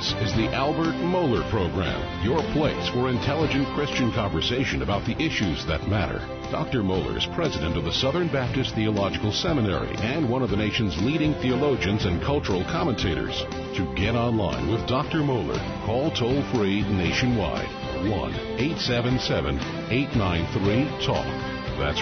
This is the Albert Mohler Program, your place for intelligent Christian conversation about the issues that matter. Dr. Mohler is president of the Southern Baptist Theological Seminary and one of the nation's leading theologians and cultural commentators. To get online with Dr. Mohler, call toll-free nationwide, 1-877-893-TALK. That's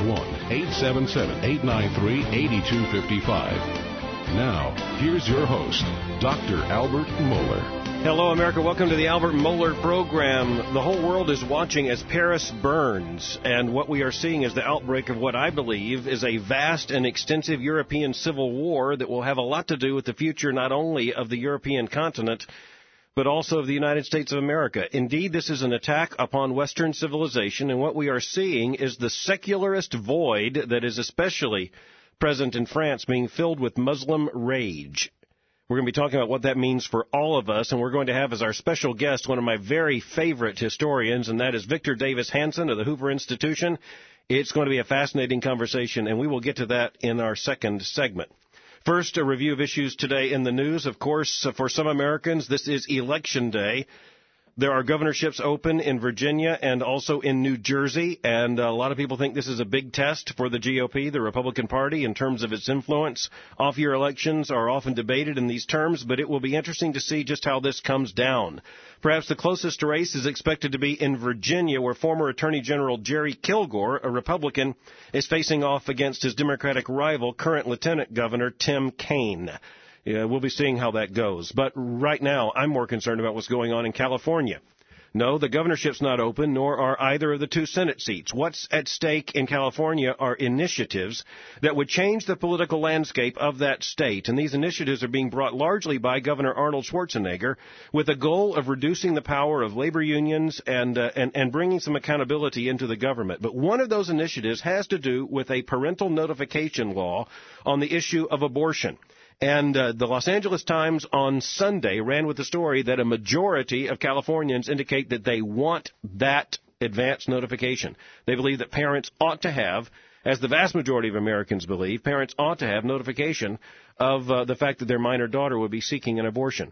1-877-893-8255. Now, here's your host, Dr. Albert Mohler. Hello, America. Welcome to the Albert Mohler Program. The whole world is watching as Paris burns, and what we are seeing is the outbreak of what I believe is a vast and extensive European civil war that will have a lot to do with the future not only of the European continent, but also of the United States of America. Indeed, this is an attack upon Western civilization, and what we are seeing is the secularist void that is especially present in France being filled with Muslim rage. We're going to be talking about what that means for all of us, and we're going to have as our special guest one of my very favorite historians, and that is Victor Davis Hanson of the Hoover Institution. It's going to be a fascinating conversation, and we will get to that in our second segment. First, a review of issues today in the news. Of course, for some Americans, this is Election Day. There are governorships open in Virginia and also in New Jersey, and a lot of people think this is a big test for the GOP, the Republican Party, in terms of its influence. Off-year elections are often debated in these terms, but it will be interesting to see just how this comes down. Perhaps the closest race is expected to be in Virginia, where former Attorney General Jerry Kilgore, a Republican, is facing off against his Democratic rival, current Lieutenant Governor Tim Kaine. Yeah, we'll be seeing how that goes. But right now, I'm more concerned about what's going on in California. No, the governorship's not open, nor are either of the two Senate seats. What's at stake in California are initiatives that would change the political landscape of that state. And these initiatives are being brought largely by Governor Arnold Schwarzenegger with a goal of reducing the power of labor unions and bringing some accountability into the government. But one of those initiatives has to do with a parental notification law on the issue of abortion. And the Los Angeles Times on Sunday ran with the story that a majority of Californians indicate that they want that advance notification. They believe that parents ought to have, as the vast majority of Americans believe, parents ought to have notification of the fact that their minor daughter would be seeking an abortion.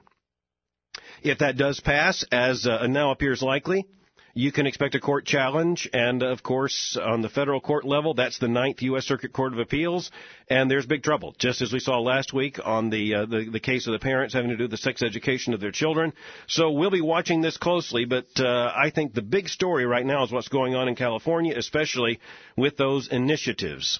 If that does pass, as now appears likely, you can expect a court challenge, and, of course, on the federal court level, that's the Ninth U.S. Circuit Court of Appeals, and there's big trouble, just as we saw last week on the case of the parents having to do with the sex education of their children. So we'll be watching this closely, but I think the big story right now is what's going on in California, especially with those initiatives.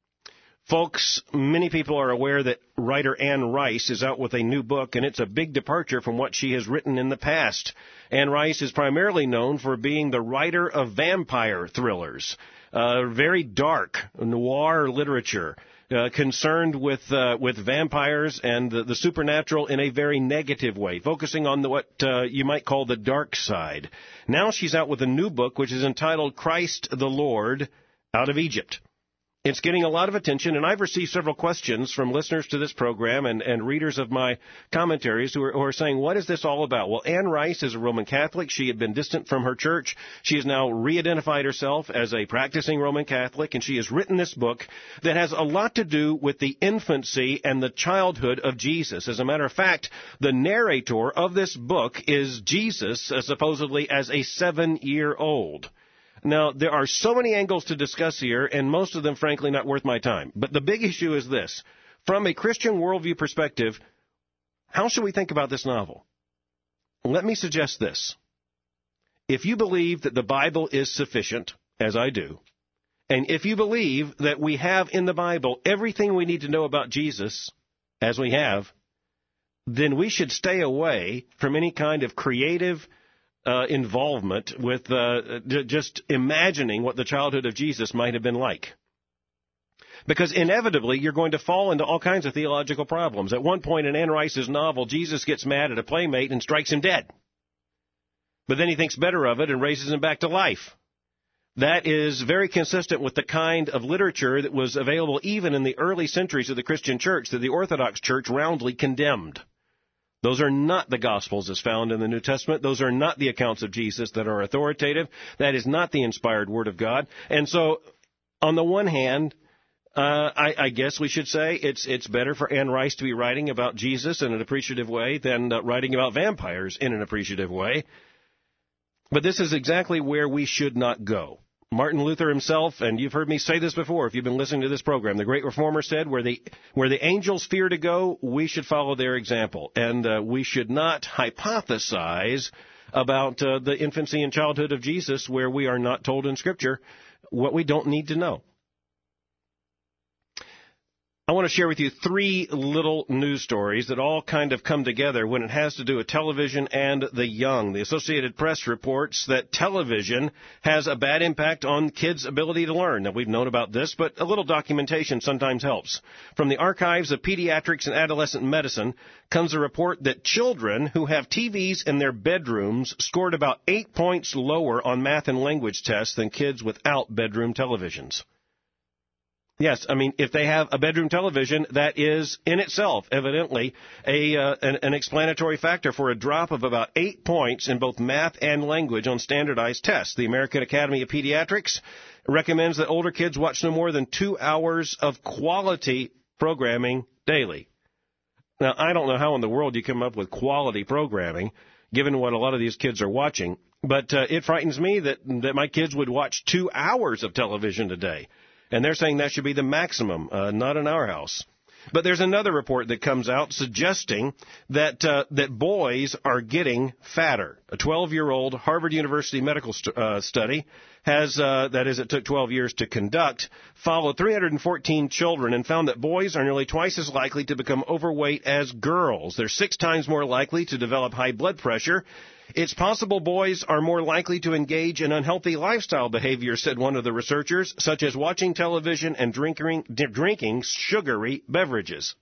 Folks, many people are aware that writer Anne Rice is out with a new book, and it's a big departure from what she has written in the past. Anne Rice is primarily known for being the writer of vampire thrillers, very dark noir literature, concerned with vampires and the supernatural in a very negative way, focusing on what you might call the dark side. Now she's out with a new book, which is entitled Christ the Lord Out of Egypt. It's getting a lot of attention, and I've received several questions from listeners to this program and readers of my commentaries who are saying, what is this all about? Well, Anne Rice is a Roman Catholic. She had been distant from her church. She has now re-identified herself as a practicing Roman Catholic, and she has written this book that has a lot to do with the infancy and the childhood of Jesus. As a matter of fact, the narrator of this book is Jesus, supposedly as a 7-year-old. Now, there are so many angles to discuss here, and most of them, frankly, not worth my time. But the big issue is this. From a Christian worldview perspective, how should we think about this novel? Let me suggest this. If you believe that the Bible is sufficient, as I do, and if you believe that we have in the Bible everything we need to know about Jesus, as we have, then we should stay away from any kind of creative involvement with just imagining what the childhood of Jesus might have been like. Because inevitably, you're going to fall into all kinds of theological problems. At one point in Anne Rice's novel, Jesus gets mad at a playmate and strikes him dead. But then he thinks better of it and raises him back to life. That is very consistent with the kind of literature that was available even in the early centuries of the Christian church that the Orthodox Church roundly condemned. Those are not the Gospels as found in the New Testament. Those are not the accounts of Jesus that are authoritative. That is not the inspired Word of God. And so, on the one hand, I guess we should say it's better for Anne Rice to be writing about Jesus in an appreciative way than writing about vampires in an appreciative way. But this is exactly where we should not go. Martin Luther himself, and you've heard me say this before if you've been listening to this program, the great reformer said, where the angels fear to go, we should follow their example. And we should not hypothesize about the infancy and childhood of Jesus where we are not told in Scripture what we don't need to know. I want to share with you 3 little news stories that all kind of come together when it has to do with television and the young. The Associated Press reports that television has a bad impact on kids' ability to learn. Now, we've known about this, but a little documentation sometimes helps. From the Archives of Pediatrics and Adolescent Medicine comes a report that children who have TVs in their bedrooms scored about 8 points lower on math and language tests than kids without bedroom televisions. Yes, I mean, if they have a bedroom television, that is in itself evidently an explanatory factor for a drop of about 8 points in both math and language on standardized tests. The American Academy of Pediatrics recommends that older kids watch no more than 2 hours of quality programming daily. Now, I don't know how in the world you come up with quality programming, given what a lot of these kids are watching, but it frightens me that my kids would watch 2 hours of television a day. And they're saying that should be the maximum, not in our house. But there's another report that comes out suggesting that boys are getting fatter. A 12-year-old Harvard University medical study has, that is, it took 12 years to conduct, followed 314 children and found that boys are nearly twice as likely to become overweight as girls. They're 6 times more likely to develop high blood pressure. It's possible boys are more likely to engage in unhealthy lifestyle behavior, said one of the researchers, such as watching television and drinking sugary beverages.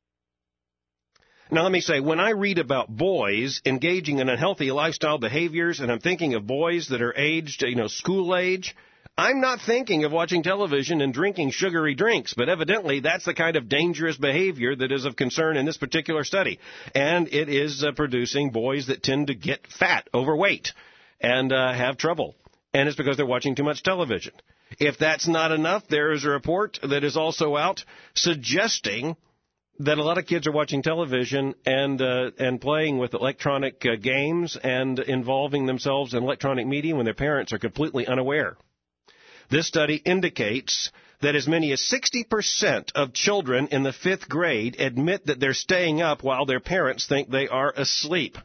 Now, let me say, when I read about boys engaging in unhealthy lifestyle behaviors, and I'm thinking of boys that are aged, school age, I'm not thinking of watching television and drinking sugary drinks, but evidently that's the kind of dangerous behavior that is of concern in this particular study. And it is producing boys that tend to get fat, overweight, and have trouble. And it's because they're watching too much television. If that's not enough, there is a report that is also out suggesting that a lot of kids are watching television and playing with electronic games and involving themselves in electronic media when their parents are completely unaware. This study indicates that as many as 60% of children in the 5th grade admit that they're staying up while their parents think they are asleep.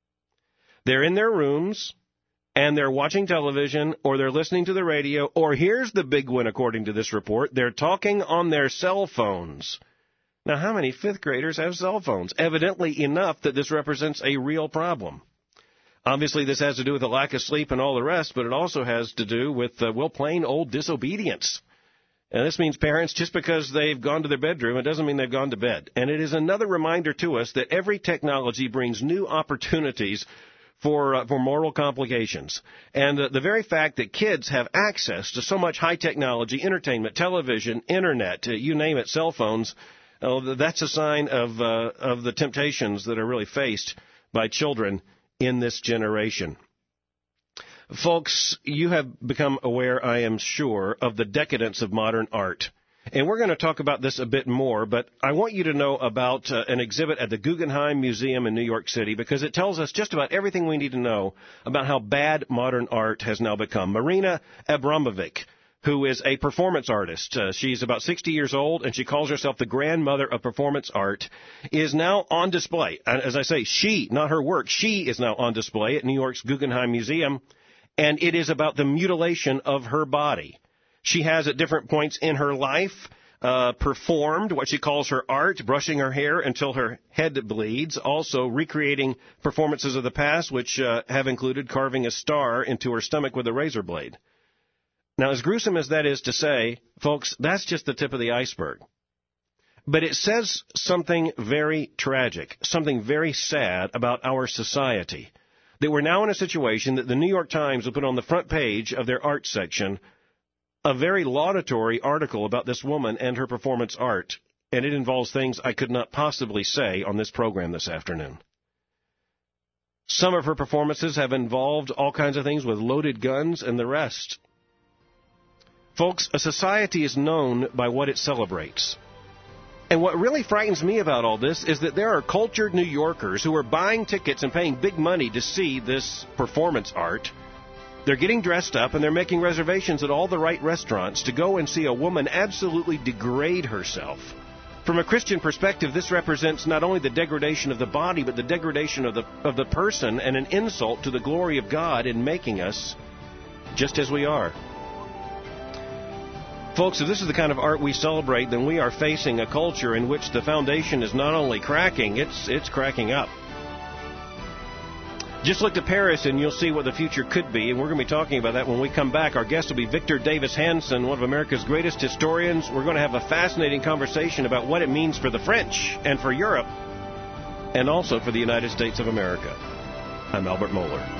They're in their rooms, and they're watching television, or they're listening to the radio, or here's the big one according to this report, they're talking on their cell phones. Now, how many 5th graders have cell phones? Evidently enough that this represents a real problem. Obviously, this has to do with the lack of sleep and all the rest, but it also has to do with, plain old disobedience. And this means parents, just because they've gone to their bedroom, it doesn't mean they've gone to bed. And it is another reminder to us that every technology brings new opportunities for moral complications. And the very fact that kids have access to so much high technology, entertainment, television, internet, you name it, cell phones, that's a sign of the temptations that are really faced by children in this generation. Folks, you have become aware, I am sure, of the decadence of modern art. And we're going to talk about this a bit more, but I want you to know about an exhibit at the Guggenheim Museum in New York City because it tells us just about everything we need to know about how bad modern art has now become. Marina Abramovic, who is a performance artist. She's about 60 years old, and she calls herself the grandmother of performance art, is now on display. As I say, she, not her work, she is now on display at New York's Guggenheim Museum, and it is about the mutilation of her body. She has, at different points in her life, performed what she calls her art, brushing her hair until her head bleeds, also recreating performances of the past, which have included carving a star into her stomach with a razor blade. Now, as gruesome as that is to say, folks, that's just the tip of the iceberg. But it says something very tragic, something very sad about our society, that we're now in a situation that the New York Times will put on the front page of their art section a very laudatory article about this woman and her performance art, and it involves things I could not possibly say on this program this afternoon. Some of her performances have involved all kinds of things with loaded guns and the rest. Folks, a society is known by what it celebrates. And what really frightens me about all this is that there are cultured New Yorkers who are buying tickets and paying big money to see this performance art. They're getting dressed up and they're making reservations at all the right restaurants to go and see a woman absolutely degrade herself. From a Christian perspective, this represents not only the degradation of the body, but the degradation of the person and an insult to the glory of God in making us just as we are. Folks, if this is the kind of art we celebrate, then we are facing a culture in which the foundation is not only cracking, it's cracking up. Just look to Paris and you'll see what the future could be, and we're going to be talking about that when we come back. Our guest will be Victor Davis Hanson, one of America's greatest historians. We're going to have a fascinating conversation about what it means for the French and for Europe, and also for the United States of America. I'm Albert Mohler.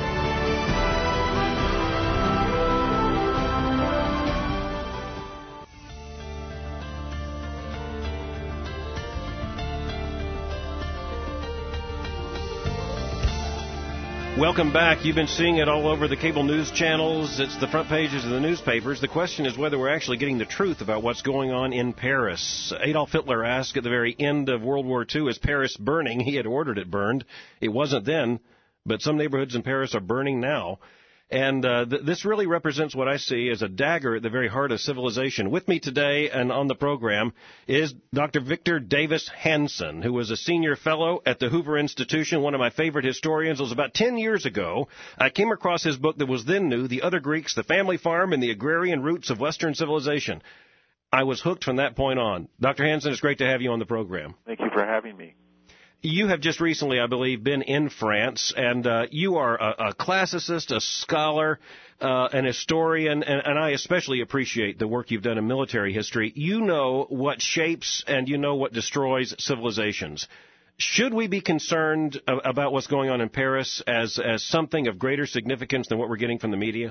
Welcome back. You've been seeing it all over the cable news channels. It's the front pages of the newspapers. The question is whether we're actually getting the truth about what's going on in Paris. Adolf Hitler asked at the very end of World War II, is Paris burning? He had ordered it burned. It wasn't then, but some neighborhoods in Paris are burning now. And this really represents what I see as a dagger at the very heart of civilization. With me today and on the program is Dr. Victor Davis Hanson, who was a senior fellow at the Hoover Institution, one of my favorite historians. It was about 10 years ago. I came across his book that was then new, The Other Greeks, The Family Farm, and the Agrarian Roots of Western Civilization. I was hooked from that point on. Dr. Hanson, it's great to have you on the program. Thank you for having me. You have just recently, I believe, been in France, and you are a classicist, a scholar, an historian, and I especially appreciate the work you've done in military history. You know what shapes and you know what destroys civilizations. Should we be concerned about what's going on in Paris as something of greater significance than what we're getting from the media?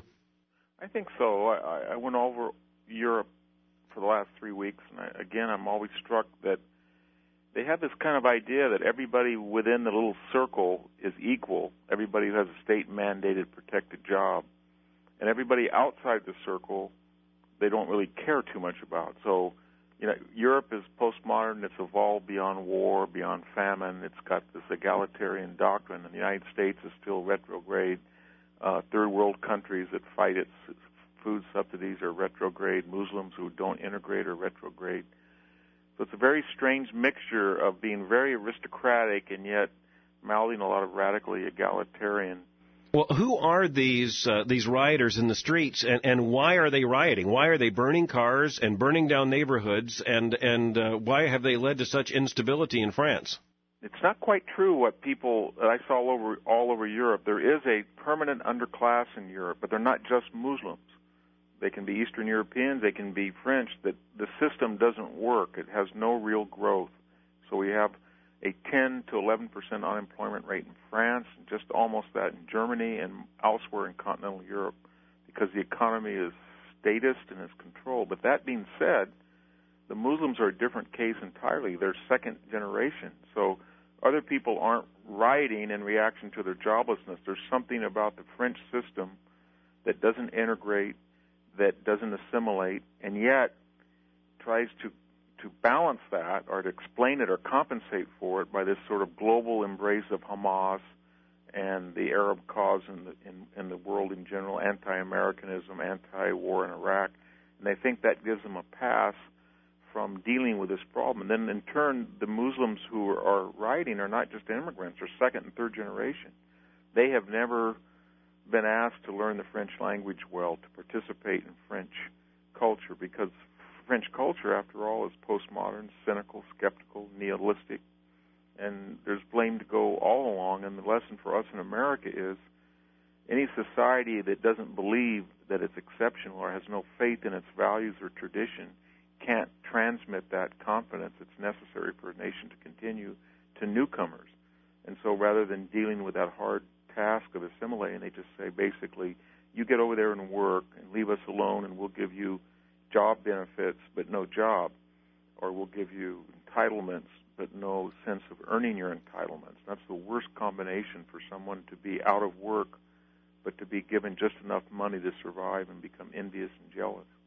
I think so. I went over Europe for the last 3 weeks, and I'm always struck that they have this kind of idea that everybody within the little circle is equal, everybody who has a state-mandated protected job, and everybody outside the circle they don't really care too much about. So, Europe is postmodern, it's evolved beyond war, beyond famine, it's got this egalitarian doctrine, and the United States is still retrograde. Third world countries that fight its food subsidies are retrograde, Muslims who don't integrate are retrograde. So it's a very strange mixture of being very aristocratic and yet mouthing a lot of radically egalitarian. Well, who are these rioters in the streets, and why are they rioting? Why are they burning cars and burning down neighborhoods, and why have they led to such instability in France? It's not quite true what people that I saw all over Europe. There is a permanent underclass in Europe, but they're not just Muslims. They can be Eastern Europeans, they can be French. That the system doesn't work. It has no real growth. So we have a 10 to 11% unemployment rate in France, and just almost that in Germany and elsewhere in continental Europe, because the economy is statist and is controlled. But that being said, the Muslims are a different case entirely. They're second generation. So other people aren't rioting in reaction to their joblessness. There's something about the French system that doesn't integrate, that doesn't assimilate, and yet tries to balance that or to explain it or compensate for it by this sort of global embrace of Hamas and the Arab cause in the world in general, anti-Americanism, anti-war in Iraq. And they think that gives them a pass from dealing with this problem. And then in turn, the Muslims who are rioting are not just immigrants, they're second and third generation. They have never been asked to learn the French language well, to participate in French culture, because French culture, after all, is postmodern, cynical, skeptical, nihilistic, and there's blame to go all along. And the lesson for us in America is any society that doesn't believe that it's exceptional or has no faith in its values or tradition can't transmit that confidence that's necessary for a nation to continue to newcomers. And so rather than dealing with that hard task of assimilating, they just say basically, you get over there and work and leave us alone and we'll give you job benefits but no job, or we'll give you entitlements but no sense of earning your entitlements. That's the worst combination for someone to be out of work but to be given just enough money to survive and become envious and jealous.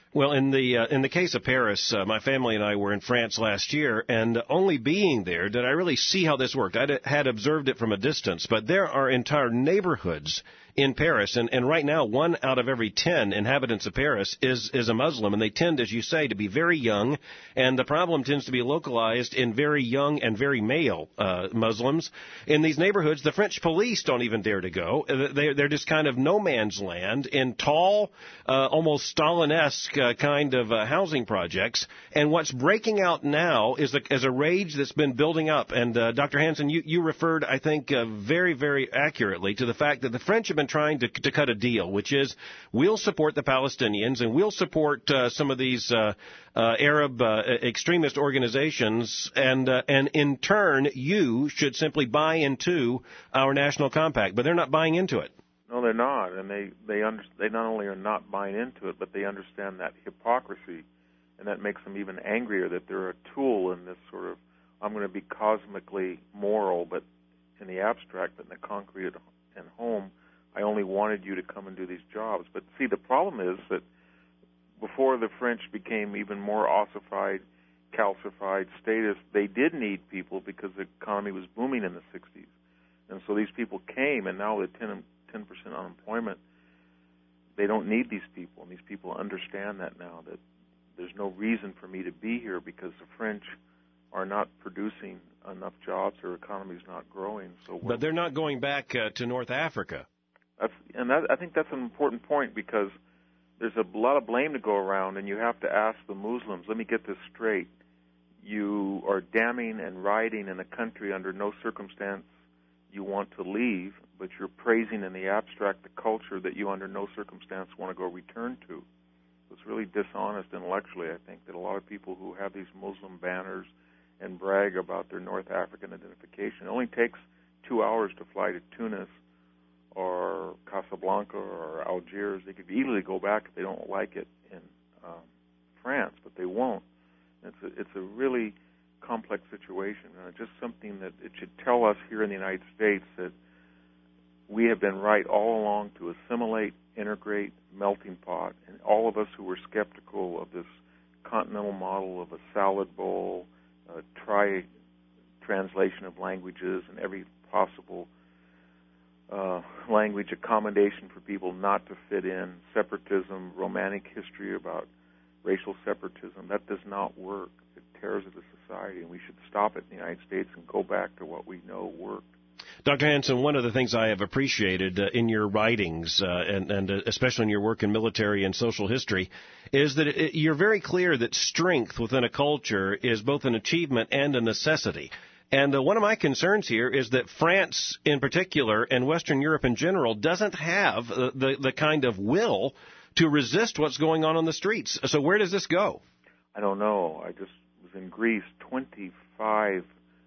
Well, in the case of Paris, my family and I were in France last year, and only being there did I really see how this worked. I had observed it from a distance, but there are entire neighborhoods in Paris, and right now 1 out of every 10 inhabitants of Paris is a Muslim, and they tend, as you say, to be very young, and the problem tends to be localized in very young and very male Muslims. In these neighborhoods, the French police don't even dare to go. They're just kind of no man's land in tall, almost Stalin-esque kind of housing projects, and what's breaking out now is a rage that's been building up, and Dr. Hansen, you referred, I think, very, very accurately to the fact that the French have been trying to cut a deal, which is we'll support the Palestinians and we'll support some of these Arab extremist organizations, and in turn you should simply buy into our national compact. But they're not buying into it. No, they're not, and they not only are not buying into it, but they understand that hypocrisy, and that makes them even angrier that they're a tool in this sort of, I'm going to be cosmically moral, but in the abstract, but in the concrete and home, I only wanted you to come and do these jobs. But see, the problem is that before the French became even more ossified, calcified, statist, they did need people because the economy was booming in the 60s. And so these people came, and now with 10% unemployment, they don't need these people. And these people understand that now, that there's no reason for me to be here because the French are not producing enough jobs, their economy's not growing. But they're not going back to North Africa. I think that's an important point, because there's a lot of blame to go around, and you have to ask the Muslims, let me get this straight. You are damning and rioting in a country under no circumstance you want to leave, but you're praising in the abstract the culture that you under no circumstance want to go return to. It's really dishonest intellectually, I think, that a lot of people who have these Muslim banners and brag about their North African identification. It only takes 2 hours to fly to Tunis or Casablanca or Algiers. They could easily go back if they don't like it in France, but they won't. It's a really complex situation, and it's just something that it should tell us here in the United States that we have been right all along to assimilate, integrate, melting pot, and all of us who were skeptical of this continental model of a salad bowl, translation of languages, and every possible language accommodation for people not to fit in, separatism, romantic history about racial separatism, that does not work. It tears at the society, and we should stop it in the United States and go back to what we know worked. Dr. Hansen, one of the things I have appreciated in your writings, and especially in your work in military and social history, is that you're very clear that strength within a culture is both an achievement and a necessity. And one of my concerns here is that France in particular and Western Europe in general doesn't have the kind of will to resist what's going on the streets. So where does this go? I don't know. I just was in Greece. 25%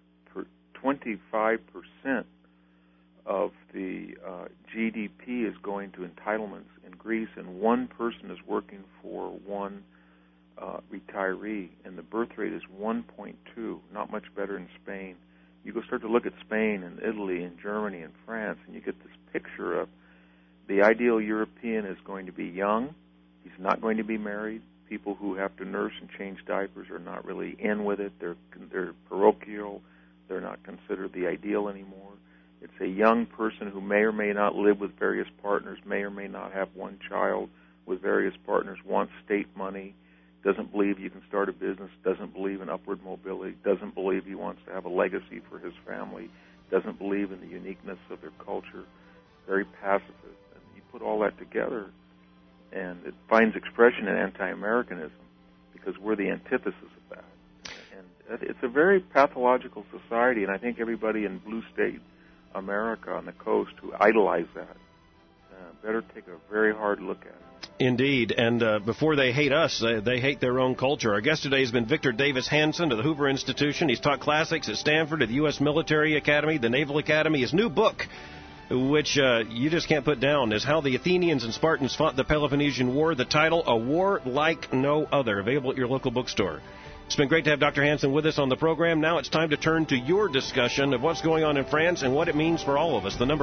of the GDP is going to entitlements in Greece, and one person is working for one retiree, and the birth rate is 1.2, not much better in Spain. You go start to look at Spain and Italy and Germany and France, and you get this picture of the ideal European is going to be young. He's not going to be married. People who have to nurse and change diapers are not really in with it. They're parochial. They're not considered the ideal anymore. It's a young person who may or may not live with various partners, may or may not have one child with various partners, wants state money, doesn't believe you can start a business, doesn't believe in upward mobility, doesn't believe he wants to have a legacy for his family, doesn't believe in the uniqueness of their culture, very pacifist. And you put all that together, and it finds expression in anti-Americanism, because we're the antithesis of that. And it's a very pathological society, and I think everybody in blue state America on the coast who idolize that better take a very hard look at it. Indeed, and before they hate us, they hate their own culture. Our guest today has been Victor Davis Hansen of the Hoover Institution. He's taught classics at Stanford, at the U.S. Military Academy, the Naval Academy. His new book, which you just can't put down, is How the Athenians and Spartans Fought the Peloponnesian War. The title, A War Like No Other, available at your local bookstore. It's been great to have Dr. Hansen with us on the program. Now it's time to turn to your discussion of what's going on in France and what it means for all of us. The number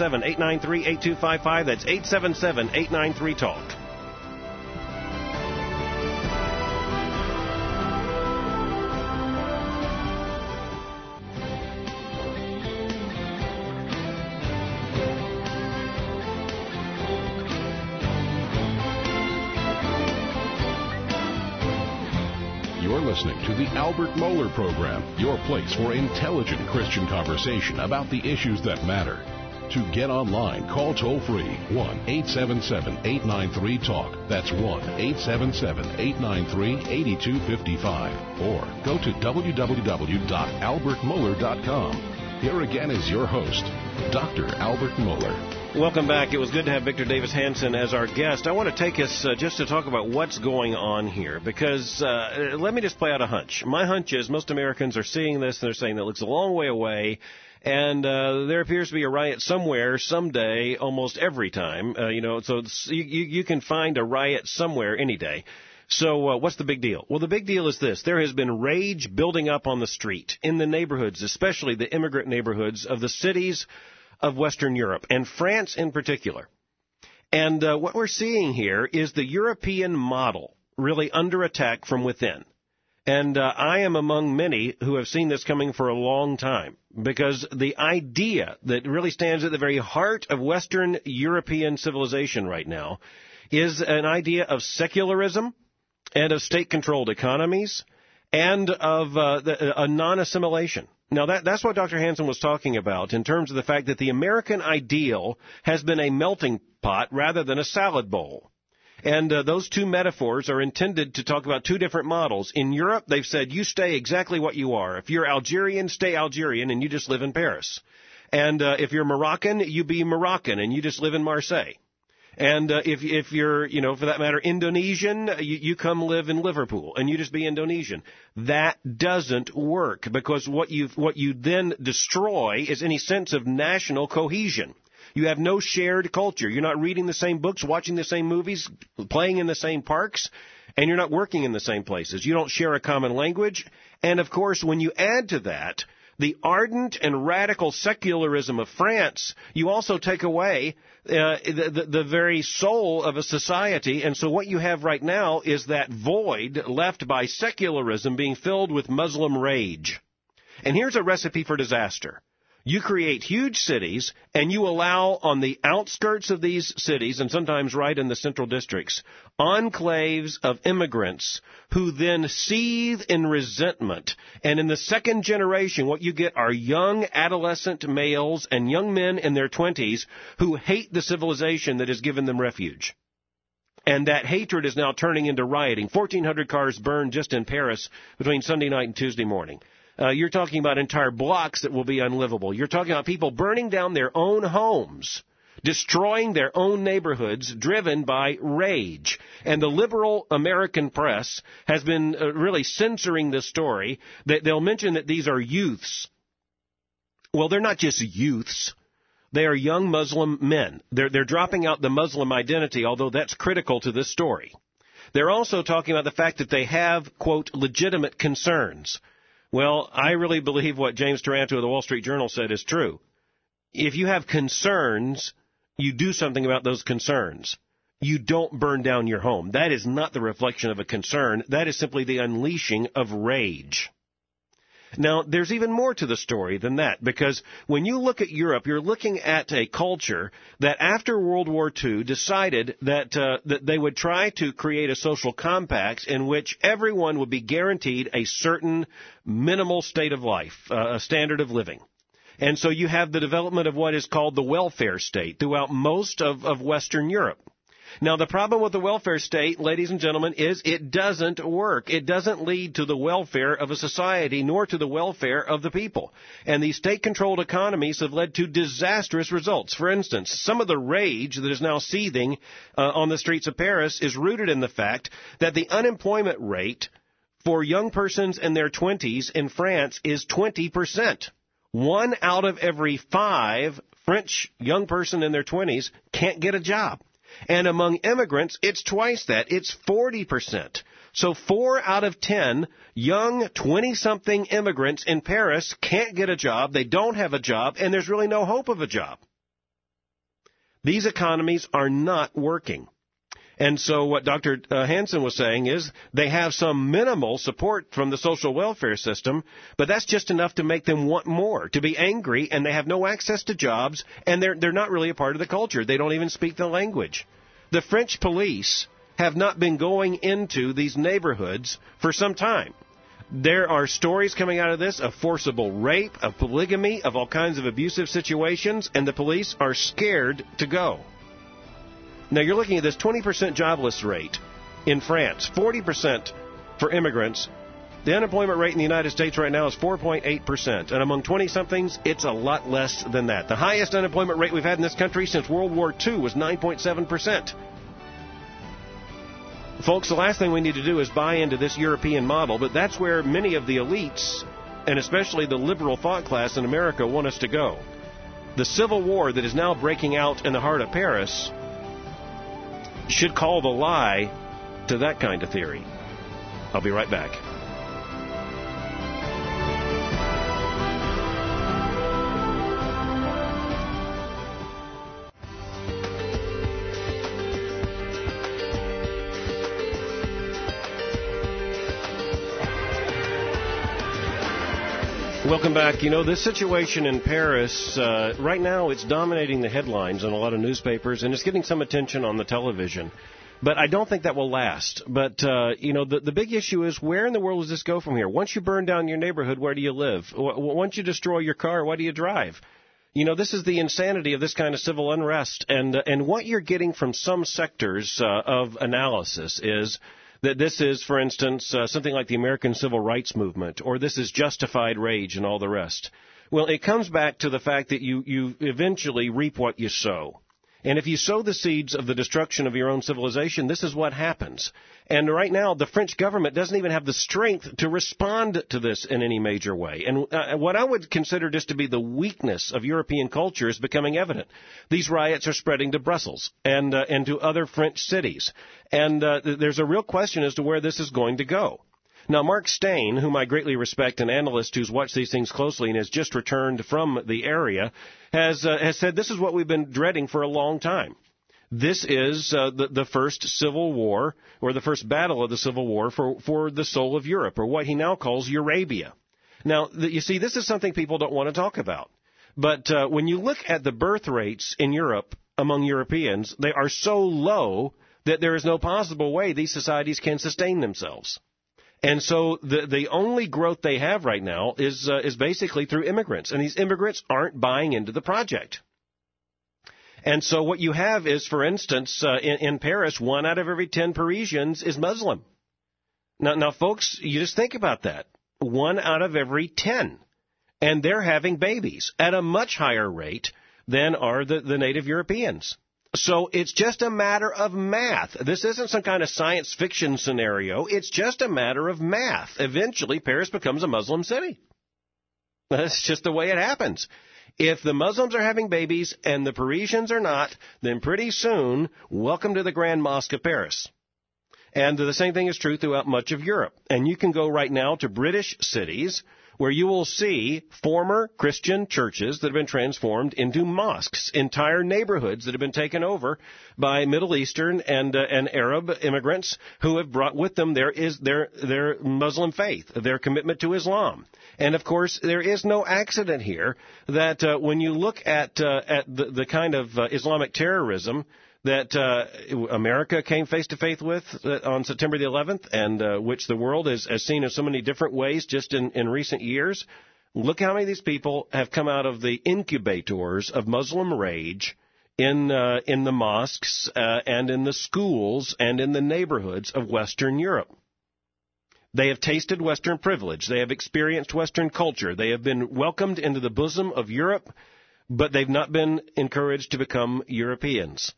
877-893-8255. That's 877-893-TALK. You're listening to the Albert Mohler Program, your place for intelligent Christian conversation about the issues that matter. To get online, call toll-free 1-877-893-TALK. That's 1-877-893-8255. Or go to www.albertmohler.com. Here again is your host, Dr. Albert Mohler. Welcome back. It was good to have Victor Davis Hanson as our guest. I want to take us just to talk about what's going on here, because let me just play out a hunch. My hunch is most Americans are seeing this, and they're saying that it looks a long way away, and there appears to be a riot somewhere, someday, almost every time. So you can find a riot somewhere any day. So what's the big deal? Well, the big deal is this. There has been rage building up on the street in the neighborhoods, especially the immigrant neighborhoods of the cities of Western Europe, and France in particular. And what we're seeing here is the European model really under attack from within. And I am among many who have seen this coming for a long time, because the idea that really stands at the very heart of Western European civilization right now is an idea of secularism and of state-controlled economies and of a non-assimilation. Now, that's what Dr. Hanson was talking about in terms of the fact that the American ideal has been a melting pot rather than a salad bowl. And those two metaphors are intended to talk about two different models. In Europe, they've said, you stay exactly what you are. If you're Algerian, stay Algerian, and you just live in Paris. And if you're Moroccan, you be Moroccan, and you just live in Marseille. And if you're, for that matter, Indonesian, you come live in Liverpool, and you just be Indonesian. That doesn't work, because what you then destroy is any sense of national cohesion. You have no shared culture. You're not reading the same books, watching the same movies, playing in the same parks, and you're not working in the same places. You don't share a common language. And, of course, when you add to that the ardent and radical secularism of France, you also take away the very soul of a society. And so what you have right now is that void left by secularism being filled with Muslim rage. And here's a recipe for disaster. You create huge cities, and you allow on the outskirts of these cities, and sometimes right in the central districts, enclaves of immigrants who then seethe in resentment. And in the second generation, what you get are young adolescent males and young men in their 20s who hate the civilization that has given them refuge. And that hatred is now turning into rioting. 1,400 cars burned just in Paris between Sunday night and Tuesday morning. You're talking about entire blocks that will be unlivable. You're talking about people burning down their own homes, destroying their own neighborhoods, driven by rage. And the liberal American press has been really censoring this story. They'll mention that these are youths. Well, they're not just youths. They are young Muslim men. They're dropping out the Muslim identity, although that's critical to this story. They're also talking about the fact that they have, quote, legitimate concerns. Well, I really believe what James Taranto of the Wall Street Journal said is true. If you have concerns, you do something about those concerns. You don't burn down your home. That is not the reflection of a concern. That is simply the unleashing of rage. Now, there's even more to the story than that, because when you look at Europe, you're looking at a culture that after World War II decided that they would try to create a social compact in which everyone would be guaranteed a certain minimal state of life, a standard of living. And so you have the development of what is called the welfare state throughout most of Western Europe. Now, the problem with the welfare state, ladies and gentlemen, is it doesn't work. It doesn't lead to the welfare of a society, nor to the welfare of the people. And these state-controlled economies have led to disastrous results. For instance, some of the rage that is now seething on the streets of Paris is rooted in the fact that the unemployment rate for young persons in their 20s in France is 20%. 1 out of every 5 French young person in their 20s can't get a job. And among immigrants, it's twice that. It's 40%. So 4 out of 10 young 20-something immigrants in Paris can't get a job, they don't have a job, and there's really no hope of a job. These economies are not working. And so what Dr. Hanson was saying is they have some minimal support from the social welfare system, but that's just enough to make them want more, to be angry, and they have no access to jobs, and they're not really a part of the culture. They don't even speak the language. The French police have not been going into these neighborhoods for some time. There are stories coming out of this of forcible rape, of polygamy, of all kinds of abusive situations, and the police are scared to go. Now, you're looking at this 20% jobless rate in France, 40% for immigrants. The unemployment rate in the United States right now is 4.8%, and among 20-somethings, it's a lot less than that. The highest unemployment rate we've had in this country since World War II was 9.7%. Folks, the last thing we need to do is buy into this European model, but that's where many of the elites, and especially the liberal thought class in America, want us to go. The civil war that is now breaking out in the heart of Paris should call the lie to that kind of theory. I'll be right back. Welcome back. You know, this situation in Paris, right now it's dominating the headlines in a lot of newspapers, and it's getting some attention on the television. But I don't think that will last. But, you know, the big issue is, where in the world does this go from here? Once you burn down your neighborhood, where do you live? Once you destroy your car, why do you drive? You know, this is the insanity of this kind of civil unrest. And what you're getting from some sectors of analysis is that this is, for instance, something like the American Civil Rights Movement, or this is justified rage and all the rest. Well, it comes back to the fact that you eventually reap what you sow. And if you sow the seeds of the destruction of your own civilization, this is what happens. And right now, the French government doesn't even have the strength to respond to this in any major way. And what I would consider just to be the weakness of European culture is becoming evident. These riots are spreading to Brussels and to other French cities. And there's a real question as to where this is going to go. Now, Mark Steyn, whom I greatly respect, an analyst who's watched these things closely and has just returned from the area, has said this is what we've been dreading for a long time. This is the first civil war, or the first battle of the civil war for the soul of Europe, or what he now calls Eurabia. Now, you see, this is something people don't want to talk about. But when you look at the birth rates in Europe among Europeans, they are so low that there is no possible way these societies can sustain themselves. And so the only growth they have right now is basically through immigrants. And these immigrants aren't buying into the project. And so what you have is, for instance, in Paris, 1 out of every 10 Parisians is Muslim. Now, folks, you just think about that. 1 out of every 10. And they're having babies at a much higher rate than are the native Europeans. So it's just a matter of math. This isn't some kind of science fiction scenario. It's just a matter of math. Eventually, Paris becomes a Muslim city. That's just the way it happens. If the Muslims are having babies and the Parisians are not, then pretty soon, welcome to the Grand Mosque of Paris. And the same thing is true throughout much of Europe. And you can go right now to British cities where you will see former Christian churches that have been transformed into mosques, entire neighborhoods that have been taken over by Middle Eastern and Arab immigrants who have brought with them their Muslim faith, their commitment to Islam. And, of course, there is no accident here that when you look at the kind of Islamic terrorism that America came face-to-face with on September the 11th, and which the world has seen in so many different ways just in recent years. Look how many of these people have come out of the incubators of Muslim rage in the mosques and in the schools and in the neighborhoods of Western Europe. They have tasted Western privilege. They have experienced Western culture. They have been welcomed into the bosom of Europe, but they've not been encouraged to become Europeans.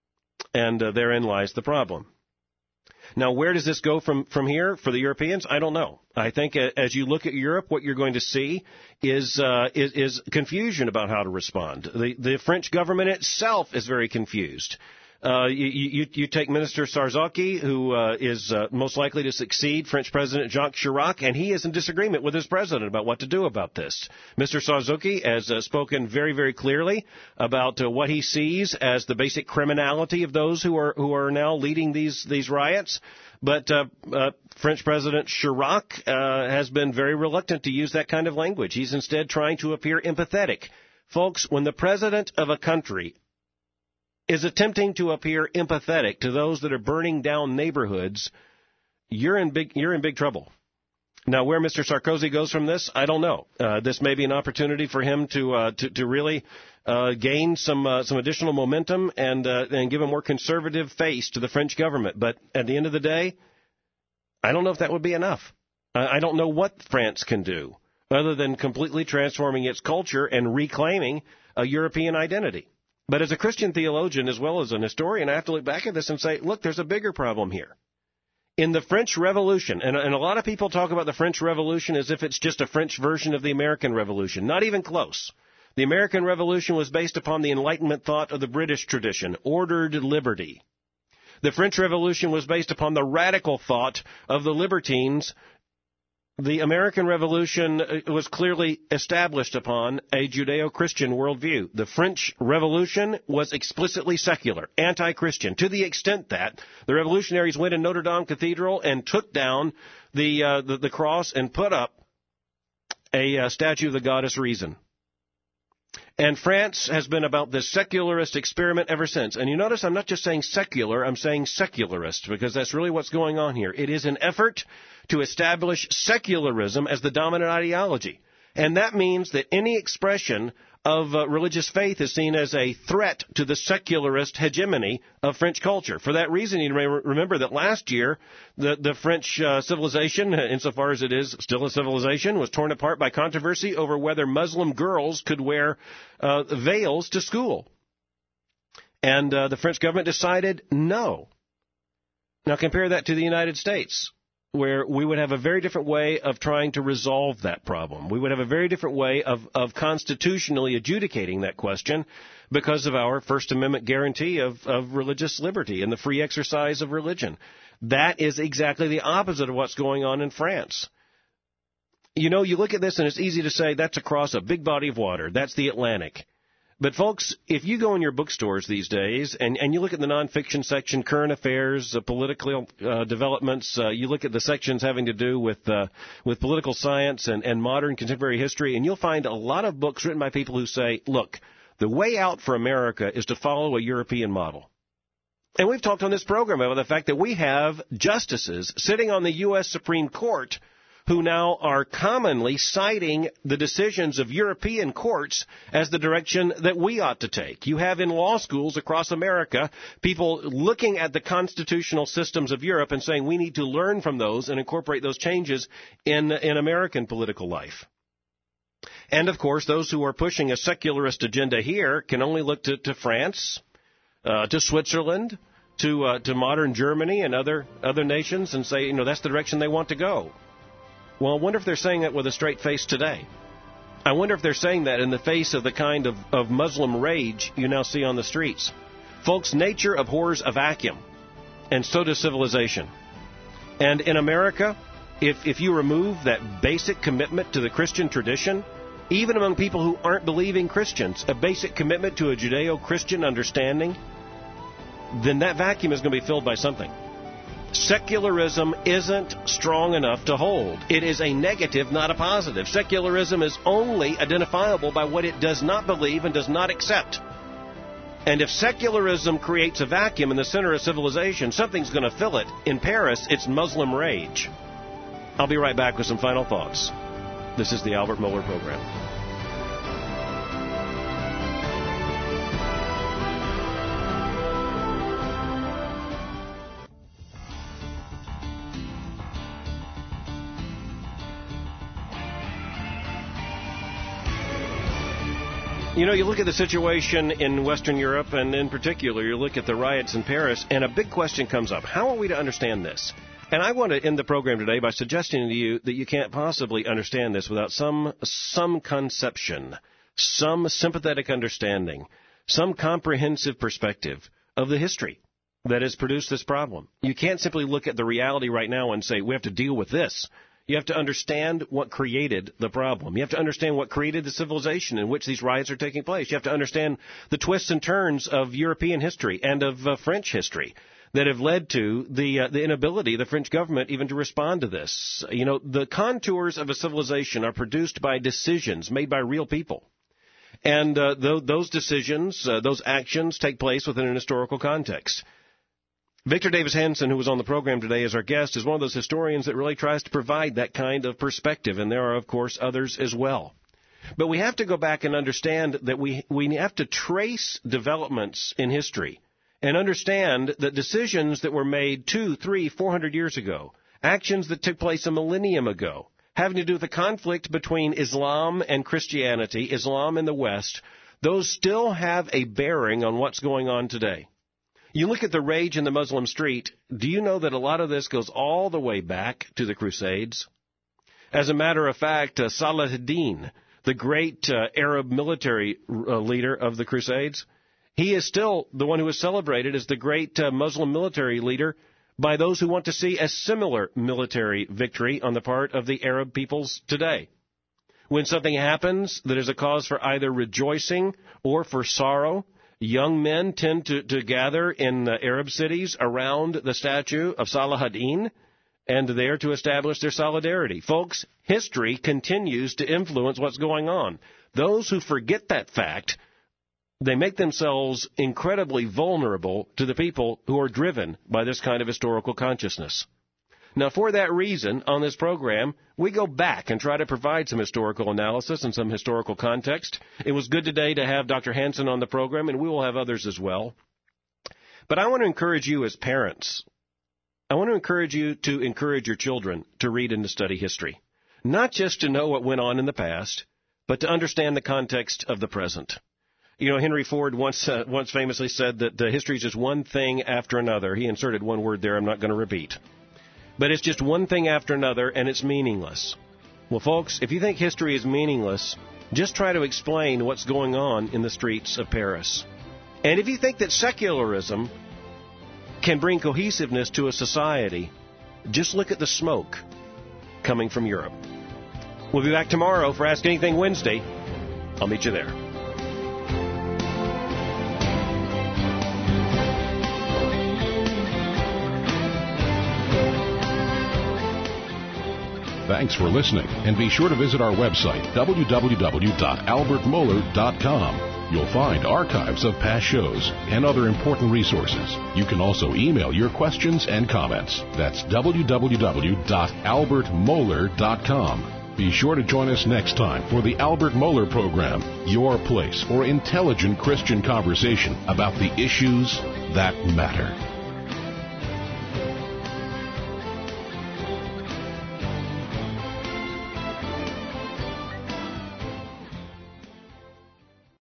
And therein lies the problem. Now, where does this go from here for the Europeans? I don't know. I think as you look at Europe, what you're going to see is confusion about how to respond. The French government itself is very confused. You take Minister Sarkozy, who is most likely to succeed French President Jacques Chirac, and he is in disagreement with his president about what to do about this. Mr. Sarkozy has spoken very, very clearly about what he sees as the basic criminality of those who are now leading these riots. But French President Chirac has been very reluctant to use that kind of language. He's instead trying to appear empathetic. Folks, when the president of a country is attempting to appear empathetic to those that are burning down neighborhoods, you're in big trouble. Now, where Mr. Sarkozy goes from this, I don't know. This may be an opportunity for him to really gain some additional momentum and give a more conservative face to the French government. But at the end of the day, I don't know if that would be enough. I don't know what France can do other than completely transforming its culture and reclaiming a European identity. But as a Christian theologian as well as an historian, I have to look back at this and say, look, there's a bigger problem here. In the French Revolution, and a lot of people talk about the French Revolution as if it's just a French version of the American Revolution. Not even close. The American Revolution was based upon the Enlightenment thought of the British tradition, ordered liberty. The French Revolution was based upon the radical thought of the libertines. The American Revolution was clearly established upon a Judeo-Christian worldview. The French Revolution was explicitly secular, anti-Christian, to the extent that the revolutionaries went in Notre Dame Cathedral and took down the cross and put up a statue of the goddess Reason. And France has been about this secularist experiment ever since. And you notice I'm not just saying secular, I'm saying secularist, because that's really what's going on here. It is an effort to establish secularism as the dominant ideology. And that means that any expression of religious faith is seen as a threat to the secularist hegemony of French culture. For that reason, you may remember that last year, the French civilization, insofar as it is still a civilization, was torn apart by controversy over whether Muslim girls could wear veils to school. And the French government decided no. Now compare that to the United States, where we would have a very different way of trying to resolve that problem. We would have a very different way of constitutionally adjudicating that question because of our First Amendment guarantee of religious liberty and the free exercise of religion. That is exactly the opposite of what's going on in France. You know, you look at this and it's easy to say that's across a big body of water. That's the Atlantic. But, folks, if you go in your bookstores these days and you look at the nonfiction section, current affairs, political developments, you look at the sections having to do with political science and modern contemporary history, and you'll find a lot of books written by people who say, look, the way out for America is to follow a European model. And we've talked on this program about the fact that we have justices sitting on the U.S. Supreme Court who now are commonly citing the decisions of European courts as the direction that we ought to take. You have in law schools across America people looking at the constitutional systems of Europe and saying we need to learn from those and incorporate those changes in American political life. And, of course, those who are pushing a secularist agenda here can only look to France, to Switzerland, to modern Germany and other nations and say, you know, that's the direction they want to go. Well, I wonder if they're saying that with a straight face today. I wonder if they're saying that in the face of the kind of Muslim rage you now see on the streets. Folks, nature abhors a vacuum, and so does civilization. And in America, if you remove that basic commitment to the Christian tradition, even among people who aren't believing Christians, a basic commitment to a Judeo-Christian understanding, then that vacuum is going to be filled by something. Secularism isn't strong enough to hold. It is a negative, not a positive. Secularism is only identifiable by what it does not believe and does not accept. And if secularism creates a vacuum in the center of civilization, something's going to fill it. In Paris, it's Muslim rage. I'll be right back with some final thoughts. This is the Albert Mohler Program. You know, you look at the situation in Western Europe, and in particular, you look at the riots in Paris, and a big question comes up. How are we to understand this? And I want to end the program today by suggesting to you that you can't possibly understand this without some conception, some sympathetic understanding, some comprehensive perspective of the history that has produced this problem. You can't simply look at the reality right now and say, we have to deal with this. You have to understand what created the problem. You have to understand what created the civilization in which these riots are taking place. You have to understand the twists and turns of European history and of French history that have led to the inability of the French government even to respond to this. You know, the contours of a civilization are produced by decisions made by real people. And those decisions, those actions take place within an historical context. Victor Davis Hanson, who was on the program today as our guest, is one of those historians that really tries to provide that kind of perspective, and there are, of course, others as well. But we have to go back and understand that we have to trace developments in history and understand that decisions that were made 200, 300, 400 years ago, actions that took place a millennium ago, having to do with the conflict between Islam and Christianity, Islam and the West, those still have a bearing on what's going on today. You look at the rage in the Muslim street, do you know that a lot of this goes all the way back to the Crusades? As a matter of fact, Salah ad-Din, the great Arab military leader of the Crusades, he is still the one who is celebrated as the great Muslim military leader by those who want to see a similar military victory on the part of the Arab peoples today. When something happens that is a cause for either rejoicing or for sorrow, young men tend to gather in Arab cities around the statue of Salah ad-Din and there to establish their solidarity. Folks, history continues to influence what's going on. Those who forget that fact, they make themselves incredibly vulnerable to the people who are driven by this kind of historical consciousness. Now, for that reason, on this program, we go back and try to provide some historical analysis and some historical context. It was good today to have Dr. Hanson on the program, and we will have others as well. But I want to encourage you as parents. I want to encourage you to encourage your children to read and to study history. Not just to know what went on in the past, but to understand the context of the present. You know, Henry Ford once famously said that history is just one thing after another. He inserted one word there I'm not going to repeat. But it's just one thing after another, and it's meaningless. Well, folks, if you think history is meaningless, just try to explain what's going on in the streets of Paris. And if you think that secularism can bring cohesiveness to a society, just look at the smoke coming from Europe. We'll be back tomorrow for Ask Anything Wednesday. I'll meet you there. Thanks for listening, and be sure to visit our website, www.albertmohler.com. You'll find archives of past shows and other important resources. You can also email your questions and comments. That's www.albertmohler.com. Be sure to join us next time for the Albert Mohler Program, your place for intelligent Christian conversation about the issues that matter.